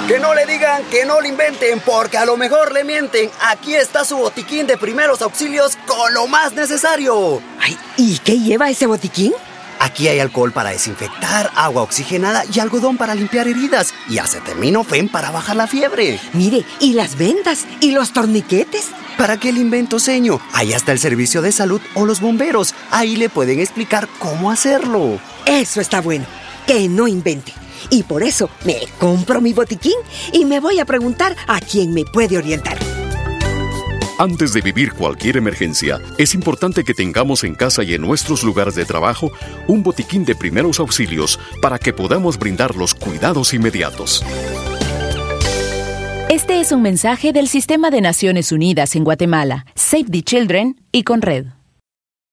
Que no le digan, que no le inventen, porque a lo mejor le mienten. Aquí está su botiquín de primeros auxilios con lo más necesario. Ay, ¿y qué lleva ese botiquín? Aquí hay alcohol para desinfectar, agua oxigenada y algodón para limpiar heridas. Y acetaminofén para bajar la fiebre. Mire, ¿y las vendas? ¿Y los torniquetes? ¿Para qué le invento, seño? Ahí está el servicio de salud o los bomberos. Ahí le pueden explicar cómo hacerlo. Eso está bueno, que no invente. Y por eso me compro mi botiquín y me voy a preguntar a quién me puede orientar. Antes de vivir cualquier emergencia, es importante que tengamos en casa y en nuestros lugares de trabajo un botiquín de primeros auxilios para que podamos brindar los cuidados inmediatos. Este es un mensaje del Sistema de Naciones Unidas en Guatemala, Save the Children y Conred.